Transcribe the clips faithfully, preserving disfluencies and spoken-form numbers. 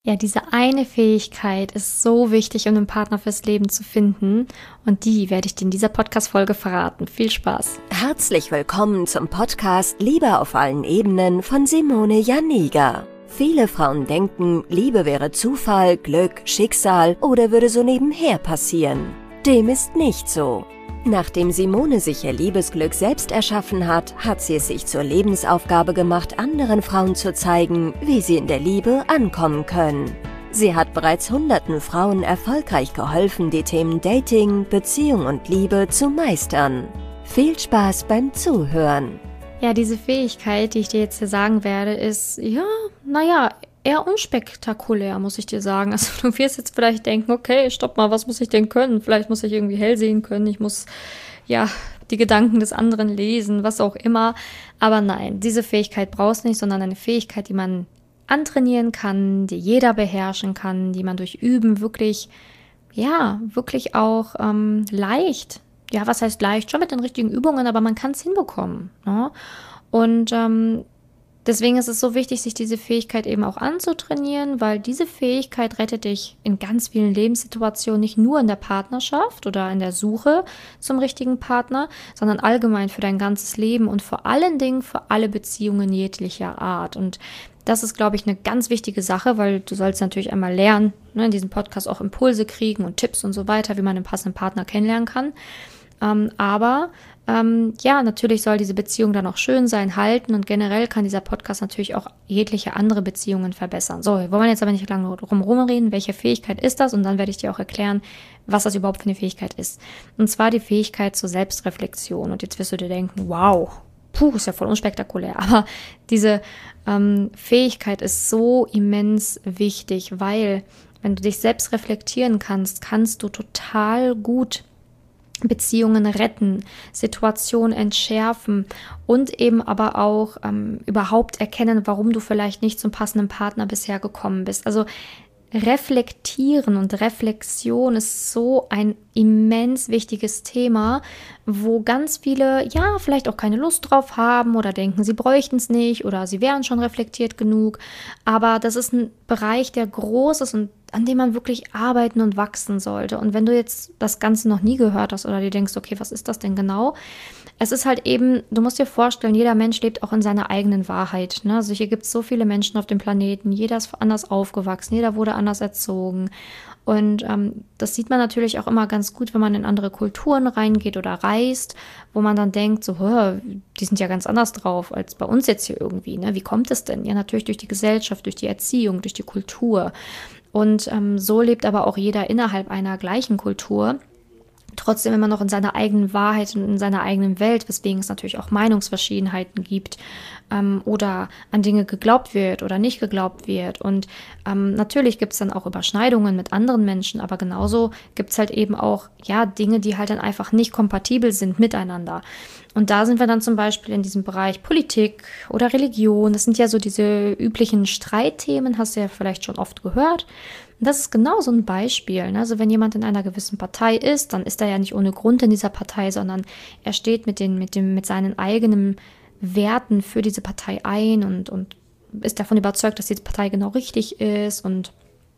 Ja, diese eine Fähigkeit ist so wichtig, um einen Partner fürs Leben zu finden. Und die werde ich dir in dieser Podcast-Folge verraten. Viel Spaß! Herzlich willkommen zum Podcast Liebe auf allen Ebenen von Simone Janiga. Viele Frauen denken, Liebe wäre Zufall, Glück, Schicksal oder würde so nebenher passieren. Dem ist nicht so. Nachdem Simone sich ihr Liebesglück selbst erschaffen hat, hat sie es sich zur Lebensaufgabe gemacht, anderen Frauen zu zeigen, wie sie in der Liebe ankommen können. Sie hat bereits hunderten Frauen erfolgreich geholfen, die Themen Dating, Beziehung und Liebe zu meistern. Viel Spaß beim Zuhören! Ja, diese Fähigkeit, die ich dir jetzt hier sagen werde, ist, ja, naja, eher unspektakulär, muss ich dir sagen. Also du wirst jetzt vielleicht denken, okay, stopp mal, was muss ich denn können? Vielleicht muss ich irgendwie hell sehen können, ich muss, ja, die Gedanken des anderen lesen, was auch immer. Aber nein, diese Fähigkeit brauchst du nicht, sondern eine Fähigkeit, die man antrainieren kann, die jeder beherrschen kann, die man durch Üben wirklich, ja, wirklich auch ähm, leicht, ja, was heißt leicht? Schon mit den richtigen Übungen, aber man kann es hinbekommen. Ne? Und ähm, deswegen ist es so wichtig, sich diese Fähigkeit eben auch anzutrainieren, weil diese Fähigkeit rettet dich in ganz vielen Lebenssituationen, nicht nur in der Partnerschaft oder in der Suche zum richtigen Partner, sondern allgemein für dein ganzes Leben und vor allen Dingen für alle Beziehungen jeglicher Art. Und das ist, glaube ich, eine ganz wichtige Sache, weil du sollst natürlich einmal lernen, ne, in diesem Podcast auch Impulse kriegen und Tipps und so weiter, wie man einen passenden Partner kennenlernen kann. Ähm, aber ähm, ja, natürlich soll diese Beziehung dann auch schön sein, halten und generell kann dieser Podcast natürlich auch jegliche andere Beziehungen verbessern. So, wir wollen jetzt aber nicht lange drum rumreden, welche Fähigkeit ist das und dann werde ich dir auch erklären, was das überhaupt für eine Fähigkeit ist. Und zwar die Fähigkeit zur Selbstreflexion. Und jetzt wirst du dir denken, wow, puh, ist ja voll unspektakulär. Aber diese ähm, Fähigkeit ist so immens wichtig, weil wenn du dich selbst reflektieren kannst, kannst du total gut Beziehungen retten, Situationen entschärfen und eben aber auch ähm, überhaupt erkennen, warum du vielleicht nicht zum passenden Partner bisher gekommen bist. Also Reflektieren und Reflexion ist so ein immens wichtiges Thema, wo ganz viele, ja, vielleicht auch keine Lust drauf haben oder denken, sie bräuchten es nicht oder sie wären schon reflektiert genug. Aber das ist ein Bereich, der groß ist und an dem man wirklich arbeiten und wachsen sollte. Und wenn du jetzt das Ganze noch nie gehört hast oder dir denkst, okay, was ist das denn genau? Es ist halt eben, du musst dir vorstellen, jeder Mensch lebt auch in seiner eigenen Wahrheit. Ne? Also hier gibt es so viele Menschen auf dem Planeten, jeder ist anders aufgewachsen, jeder wurde anders erzogen. Und ähm, das sieht man natürlich auch immer ganz gut, wenn man in andere Kulturen reingeht oder reist, wo man dann denkt, so, die sind ja ganz anders drauf als bei uns jetzt hier irgendwie. Ne? Wie kommt es denn? Ja, natürlich durch die Gesellschaft, durch die Erziehung, durch die Kultur. Und ähm, so lebt aber auch jeder innerhalb einer gleichen Kultur. Trotzdem immer noch in seiner eigenen Wahrheit und in seiner eigenen Welt, weswegen es natürlich auch Meinungsverschiedenheiten gibt ähm, oder an Dinge geglaubt wird oder nicht geglaubt wird. Und ähm, natürlich gibt es dann auch Überschneidungen mit anderen Menschen, aber genauso gibt es halt eben auch ja Dinge, die halt dann einfach nicht kompatibel sind miteinander. Und da sind wir dann zum Beispiel in diesem Bereich Politik oder Religion. Das sind ja so diese üblichen Streitthemen, hast du ja vielleicht schon oft gehört. Und das ist genau so ein Beispiel. Ne? Also wenn jemand in einer gewissen Partei ist, dann ist er ja nicht ohne Grund in dieser Partei, sondern er steht mit, den, mit, dem, mit seinen eigenen Werten für diese Partei ein und, und ist davon überzeugt, dass diese Partei genau richtig ist und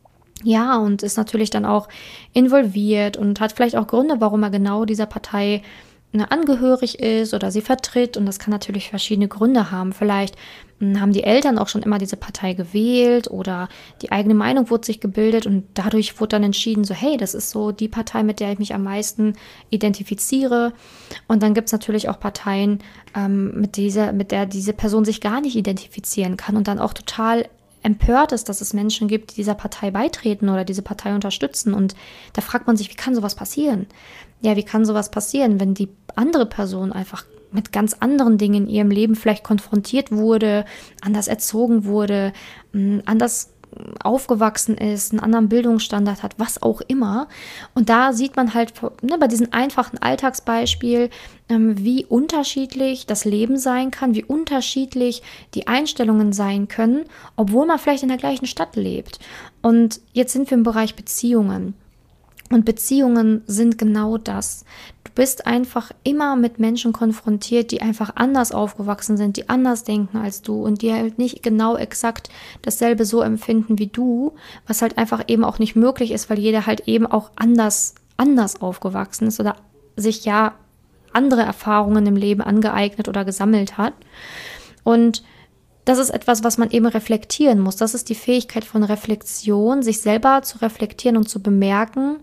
ja, und ist natürlich dann auch involviert und hat vielleicht auch Gründe, warum er genau dieser Partei angehörig ist oder sie vertritt und das kann natürlich verschiedene Gründe haben. Vielleicht mh, haben die Eltern auch schon immer diese Partei gewählt oder die eigene Meinung wurde sich gebildet und dadurch wurde dann entschieden, so hey, das ist so die Partei, mit der ich mich am meisten identifiziere. Und dann gibt es natürlich auch Parteien, ähm, mit dieser, mit der diese Person sich gar nicht identifizieren kann und dann auch total empört ist, dass es Menschen gibt, die dieser Partei beitreten oder diese Partei unterstützen. Und da fragt man sich, wie kann sowas passieren? Ja, wie kann sowas passieren, wenn die andere Person einfach mit ganz anderen Dingen in ihrem Leben vielleicht konfrontiert wurde, anders erzogen wurde, anders aufgewachsen ist, einen anderen Bildungsstandard hat, was auch immer. Und da sieht man halt ne, bei diesem einfachen Alltagsbeispiel, ähm, wie unterschiedlich das Leben sein kann, wie unterschiedlich die Einstellungen sein können, obwohl man vielleicht in der gleichen Stadt lebt. Und jetzt sind wir im Bereich Beziehungen. Und Beziehungen sind genau das. Du bist einfach immer mit Menschen konfrontiert, die einfach anders aufgewachsen sind, die anders denken als du und die halt nicht genau exakt dasselbe so empfinden wie du, was halt einfach eben auch nicht möglich ist, weil jeder halt eben auch anders, anders aufgewachsen ist oder sich ja andere Erfahrungen im Leben angeeignet oder gesammelt hat. Und das ist etwas, was man eben reflektieren muss. Das ist die Fähigkeit von Reflexion, sich selber zu reflektieren und zu bemerken,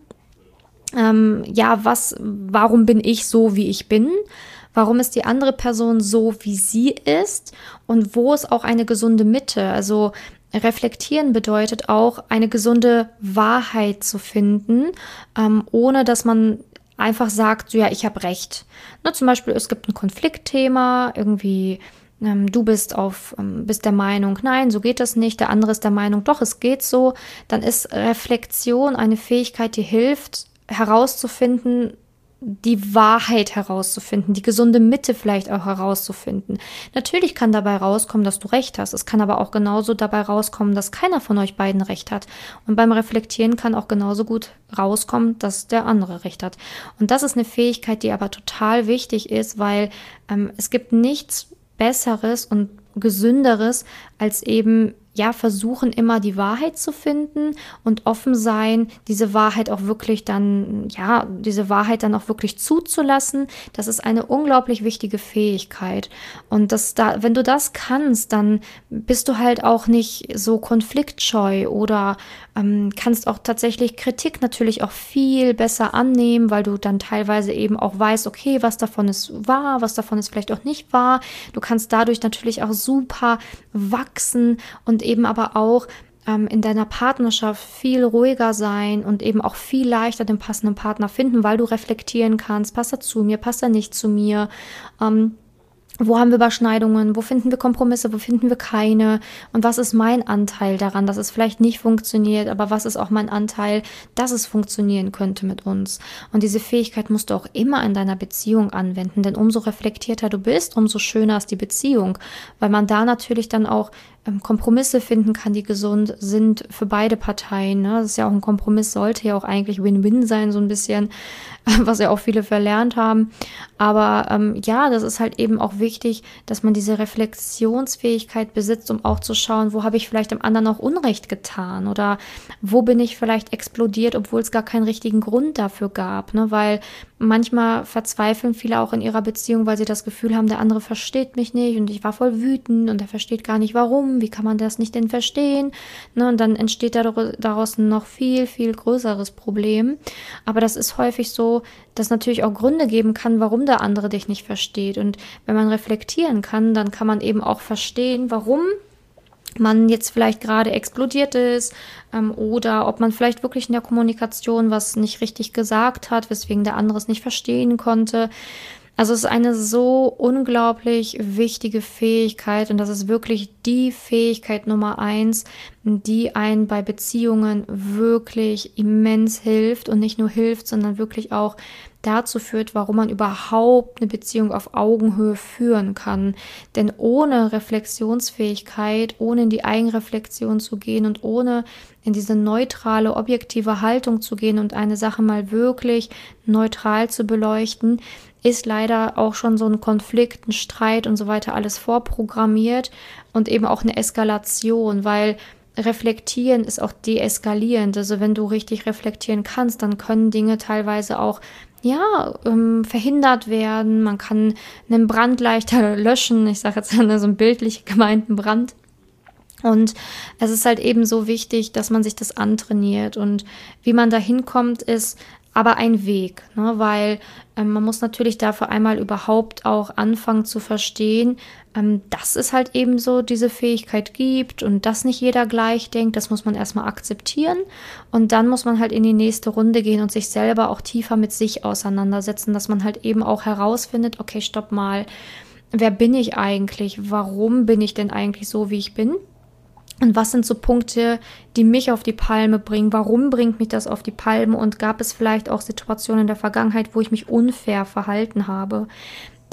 Ähm, ja, was, warum bin ich so, wie ich bin? Warum ist die andere Person so, wie sie ist? Und wo ist auch eine gesunde Mitte? Also reflektieren bedeutet auch, eine gesunde Wahrheit zu finden, ähm, ohne dass man einfach sagt, so, ja, ich habe recht. Ne, zum Beispiel, es gibt ein Konfliktthema, irgendwie ähm, du bist auf, ähm, bist der Meinung, nein, so geht das nicht, der andere ist der Meinung, doch, es geht so. Dann ist Reflexion eine Fähigkeit, die hilft, herauszufinden, die Wahrheit herauszufinden, die gesunde Mitte vielleicht auch herauszufinden. Natürlich kann dabei rauskommen, dass du recht hast. Es kann aber auch genauso dabei rauskommen, dass keiner von euch beiden recht hat. Und beim Reflektieren kann auch genauso gut rauskommen, dass der andere recht hat. Und das ist eine Fähigkeit, die aber total wichtig ist, weil ähm, es gibt nichts Besseres und Gesünderes als eben ja, versuchen immer die Wahrheit zu finden und offen sein, diese Wahrheit auch wirklich dann, ja, diese Wahrheit dann auch wirklich zuzulassen. Das ist eine unglaublich wichtige Fähigkeit. Und das da, wenn du das kannst, dann bist du halt auch nicht so konfliktscheu oder ähm, kannst auch tatsächlich Kritik natürlich auch viel besser annehmen, weil du dann teilweise eben auch weißt, okay, was davon ist wahr, was davon ist vielleicht auch nicht wahr. Du kannst dadurch natürlich auch super wachsen und eben aber auch ähm, in deiner Partnerschaft viel ruhiger sein und eben auch viel leichter den passenden Partner finden, weil du reflektieren kannst, passt er zu mir, passt er nicht zu mir, ähm, wo haben wir Überschneidungen, wo finden wir Kompromisse, wo finden wir keine und was ist mein Anteil daran, dass es vielleicht nicht funktioniert, aber was ist auch mein Anteil, dass es funktionieren könnte mit uns. Und diese Fähigkeit musst du auch immer in deiner Beziehung anwenden, denn umso reflektierter du bist, umso schöner ist die Beziehung, weil man da natürlich dann auch ähm, Kompromisse finden kann, die gesund sind für beide Parteien. Ne? Das ist ja auch ein Kompromiss, sollte ja auch eigentlich Win-Win sein, so ein bisschen, was ja auch viele verlernt haben. Aber ähm, ja, das ist halt eben auch wichtig, dass man diese Reflexionsfähigkeit besitzt, um auch zu schauen, wo habe ich vielleicht dem anderen auch Unrecht getan oder wo bin ich vielleicht explodiert, obwohl es gar keinen richtigen Grund dafür gab. Ne? Weil manchmal verzweifeln viele auch in ihrer Beziehung, weil sie das Gefühl haben, der andere versteht mich nicht und ich war voll wütend und er versteht gar nicht warum, wie kann man das nicht denn verstehen? Ne? Und dann entsteht daraus ein noch viel, viel größeres Problem. Aber das ist häufig so, dass natürlich auch Gründe geben kann, warum der andere dich nicht versteht. Und wenn man reflektieren kann, dann kann man eben auch verstehen, warum man jetzt vielleicht gerade explodiert ist ähm, oder ob man vielleicht wirklich in der Kommunikation was nicht richtig gesagt hat, weswegen der andere es nicht verstehen konnte. Also es ist eine so unglaublich wichtige Fähigkeit und das ist wirklich die Fähigkeit Nummer eins, die einen bei Beziehungen wirklich immens hilft und nicht nur hilft, sondern wirklich auch dazu führt, warum man überhaupt eine Beziehung auf Augenhöhe führen kann. Denn ohne Reflexionsfähigkeit, ohne in die Eigenreflexion zu gehen und ohne in diese neutrale, objektive Haltung zu gehen und eine Sache mal wirklich neutral zu beleuchten, ist leider auch schon so ein Konflikt, ein Streit und so weiter alles vorprogrammiert und eben auch eine Eskalation, weil Reflektieren ist auch deeskalierend. Also wenn du richtig reflektieren kannst, dann können Dinge teilweise auch ja, ähm, verhindert werden. Man kann einen Brand leichter löschen. Ich sage jetzt so einen bildlich gemeinten Brand. Und es ist halt eben so wichtig, dass man sich das antrainiert. Und wie man da hinkommt, ist aber ein Weg, ne? Weil ähm, man muss natürlich dafür einmal überhaupt auch anfangen zu verstehen, ähm, dass es halt eben so diese Fähigkeit gibt und dass nicht jeder gleich denkt. Das muss man erstmal akzeptieren und dann muss man halt in die nächste Runde gehen und sich selber auch tiefer mit sich auseinandersetzen, dass man halt eben auch herausfindet, okay, stopp mal, wer bin ich eigentlich? Warum bin ich denn eigentlich so, wie ich bin? Und was sind so Punkte, die mich auf die Palme bringen? Warum bringt mich das auf die Palme? Und gab es vielleicht auch Situationen in der Vergangenheit, wo ich mich unfair verhalten habe?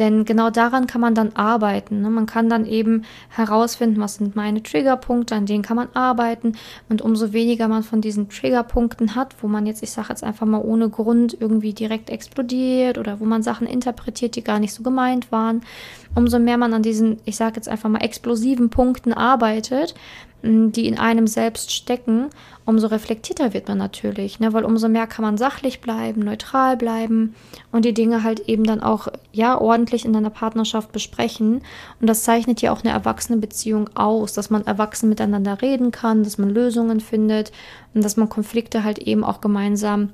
Denn genau daran kann man dann arbeiten. Ne? Man kann dann eben herausfinden, was sind meine Triggerpunkte, an denen kann man arbeiten. Und umso weniger man von diesen Triggerpunkten hat, wo man jetzt, ich sage jetzt einfach mal ohne Grund irgendwie direkt explodiert oder wo man Sachen interpretiert, die gar nicht so gemeint waren, umso mehr man an diesen, ich sage jetzt einfach mal explosiven Punkten arbeitet, die in einem selbst stecken, umso reflektierter wird man natürlich, ne? Weil umso mehr kann man sachlich bleiben, neutral bleiben und die Dinge halt eben dann auch ja ordentlich in einer Partnerschaft besprechen. Und das zeichnet ja auch eine erwachsene Beziehung aus, dass man erwachsen miteinander reden kann, dass man Lösungen findet und dass man Konflikte halt eben auch gemeinsam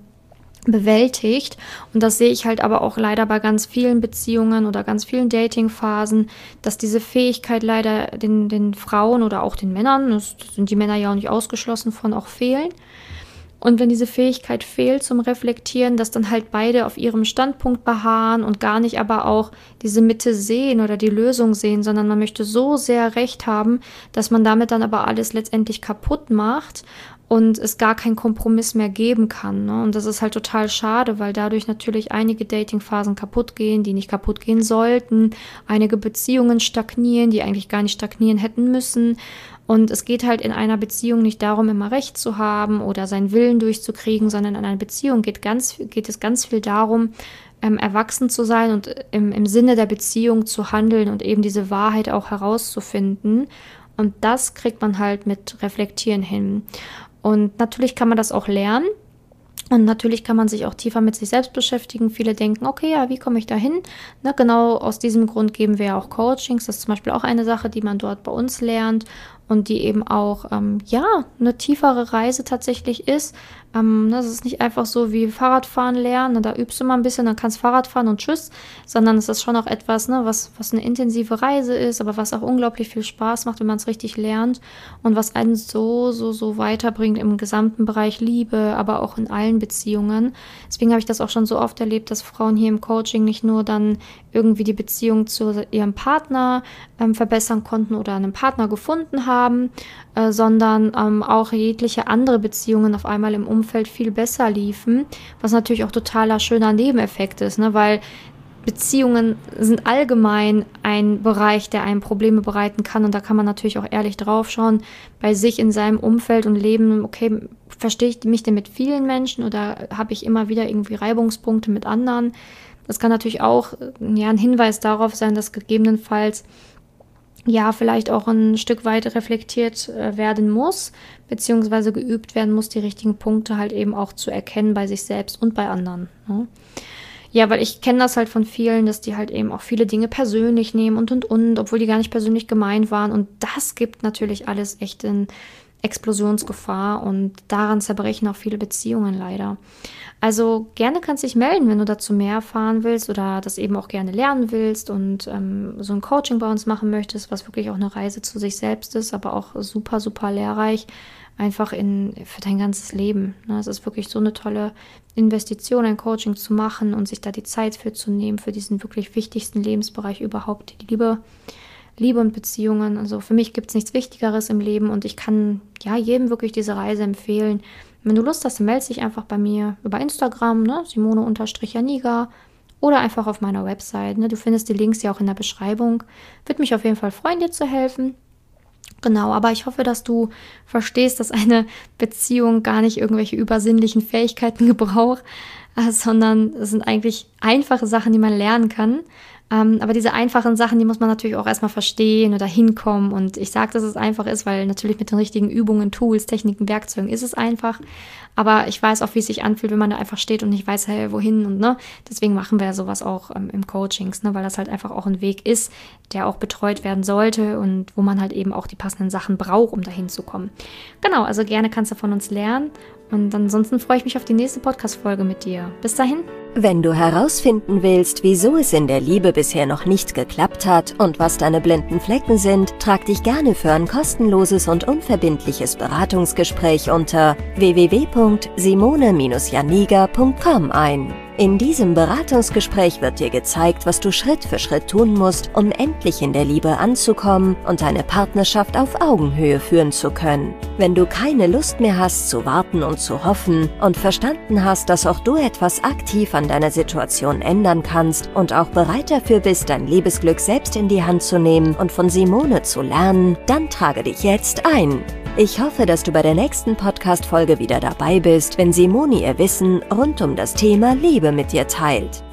bewältigt. Und das sehe ich halt aber auch leider bei ganz vielen Beziehungen oder ganz vielen Datingphasen, dass diese Fähigkeit leider den, den Frauen oder auch den Männern, das sind die Männer ja auch nicht ausgeschlossen von, auch fehlen. Und wenn diese Fähigkeit fehlt zum Reflektieren, dass dann halt beide auf ihrem Standpunkt beharren und gar nicht aber auch diese Mitte sehen oder die Lösung sehen, sondern man möchte so sehr Recht haben, dass man damit dann aber alles letztendlich kaputt macht und es gar keinen Kompromiss mehr geben kann. Ne? Und das ist halt total schade, weil dadurch natürlich einige Datingphasen kaputt gehen, die nicht kaputt gehen sollten, einige Beziehungen stagnieren, die eigentlich gar nicht stagnieren hätten müssen. Und es geht halt in einer Beziehung nicht darum, immer Recht zu haben oder seinen Willen durchzukriegen, sondern in einer Beziehung geht, ganz, geht es ganz viel darum, ähm, erwachsen zu sein und im, im Sinne der Beziehung zu handeln und eben diese Wahrheit auch herauszufinden. Und das kriegt man halt mit Reflektieren hin. Und natürlich kann man das auch lernen. Und natürlich kann man sich auch tiefer mit sich selbst beschäftigen. Viele denken, okay, ja, wie komme ich da hin? Ne, genau aus diesem Grund geben wir ja auch Coachings. Das ist zum Beispiel auch eine Sache, die man dort bei uns lernt und die eben auch, ähm, ja, eine tiefere Reise tatsächlich ist. Ähm, das ist nicht einfach so wie Fahrradfahren lernen. Da übst du mal ein bisschen, dann kannst du Fahrrad fahren und tschüss. Sondern es ist schon auch etwas, ne, was, was eine intensive Reise ist, aber was auch unglaublich viel Spaß macht, wenn man es richtig lernt. Und was einen so, so, so weiterbringt im gesamten Bereich Liebe, aber auch in allen Beziehungen. Deswegen habe ich das auch schon so oft erlebt, dass Frauen hier im Coaching nicht nur dann irgendwie die Beziehung zu ihrem Partner ähm, verbessern konnten oder einen Partner gefunden haben, äh, sondern ähm, auch jegliche andere Beziehungen auf einmal im Umfeld viel besser liefen, was natürlich auch totaler schöner Nebeneffekt ist, ne? Weil Beziehungen sind allgemein ein Bereich, der einem Probleme bereiten kann und da kann man natürlich auch ehrlich drauf schauen, bei sich in seinem Umfeld und Leben, okay, verstehe ich mich denn mit vielen Menschen oder habe ich immer wieder irgendwie Reibungspunkte mit anderen? Das kann natürlich auch ja, ein Hinweis darauf sein, dass gegebenenfalls ja vielleicht auch ein Stück weit reflektiert äh, werden muss, beziehungsweise geübt werden muss, die richtigen Punkte halt eben auch zu erkennen bei sich selbst und bei anderen. Ne? Ja, weil ich kenne das halt von vielen, dass die halt eben auch viele Dinge persönlich nehmen und und und, obwohl die gar nicht persönlich gemeint waren. Und das gibt natürlich alles echt in Explosionsgefahr und daran zerbrechen auch viele Beziehungen leider. Also gerne kannst du dich melden, wenn du dazu mehr erfahren willst oder das eben auch gerne lernen willst und ähm, so ein Coaching bei uns machen möchtest, was wirklich auch eine Reise zu sich selbst ist, aber auch super, super lehrreich, einfach in, für dein ganzes Leben. Ne? Es ist wirklich so eine tolle Investition, ein Coaching zu machen und sich da die Zeit für zu nehmen, für diesen wirklich wichtigsten Lebensbereich überhaupt, die Liebe. Liebe und Beziehungen, also für mich gibt es nichts Wichtigeres im Leben und ich kann ja jedem wirklich diese Reise empfehlen. Wenn du Lust hast, dann melde dich einfach bei mir über Instagram, ne, Simone-Janiga oder einfach auf meiner Website. Ne, du findest die Links ja auch in der Beschreibung. Würde mich auf jeden Fall freuen, dir zu helfen. Genau, aber ich hoffe, dass du verstehst, dass eine Beziehung gar nicht irgendwelche übersinnlichen Fähigkeiten gebraucht, äh, sondern es sind eigentlich einfache Sachen, die man lernen kann. Ähm, aber diese einfachen Sachen, die muss man natürlich auch erstmal verstehen oder hinkommen. Und ich sage, dass es einfach ist, weil natürlich mit den richtigen Übungen, Tools, Techniken, Werkzeugen ist es einfach. Aber ich weiß auch, wie es sich anfühlt, wenn man da einfach steht und nicht weiß, hey, wohin und ne. Deswegen machen wir ja sowas auch ähm, im Coachings, ne, weil das halt einfach auch ein Weg ist, der auch betreut werden sollte und wo man halt eben auch die passenden Sachen braucht, um dahin zu kommen. Genau, also gerne kannst du von uns lernen. Und ansonsten freue ich mich auf die nächste Podcast-Folge mit dir. Bis dahin. Wenn du herausfinden willst, wieso es in der Liebe bisher noch nicht geklappt hat und was deine blinden Flecken sind, trag dich gerne für ein kostenloses und unverbindliches Beratungsgespräch unter w w w punkt simone Janiga punkt com ein. In diesem Beratungsgespräch wird dir gezeigt, was du Schritt für Schritt tun musst, um endlich in der Liebe anzukommen und deine Partnerschaft auf Augenhöhe führen zu können. Wenn du keine Lust mehr hast zu warten und zu hoffen und verstanden hast, dass auch du etwas aktiv an deiner Situation ändern kannst und auch bereit dafür bist, dein Liebesglück selbst in die Hand zu nehmen und von Simone zu lernen, dann trage dich jetzt ein. Ich hoffe, dass du bei der nächsten Podcast-Folge wieder dabei bist, wenn Simone ihr Wissen rund um das Thema Liebe mit dir teilt.